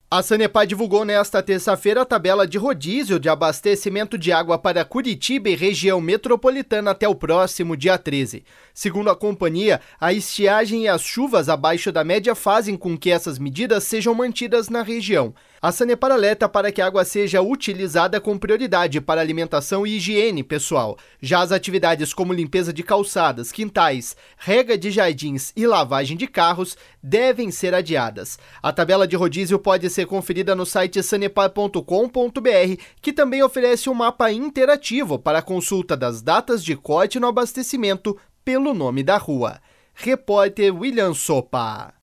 A Sanepar divulgou nesta terça-feira a tabela de rodízio de abastecimento de água para Curitiba e região metropolitana até o próximo dia 13. Segundo a companhia, a estiagem e as chuvas abaixo da média fazem com que essas medidas sejam mantidas na região. A Sanepar alerta para que a água seja utilizada com prioridade para alimentação e higiene pessoal. Já as atividades como limpeza de calçadas, quintais, rega de jardins e lavagem de carros devem ser adiadas. A tabela de rodízio pode ser conferida no site sanepar.com.br, que também oferece um mapa interativo para a consulta das datas de corte no abastecimento pelo nome da rua. Repórter William Sopa.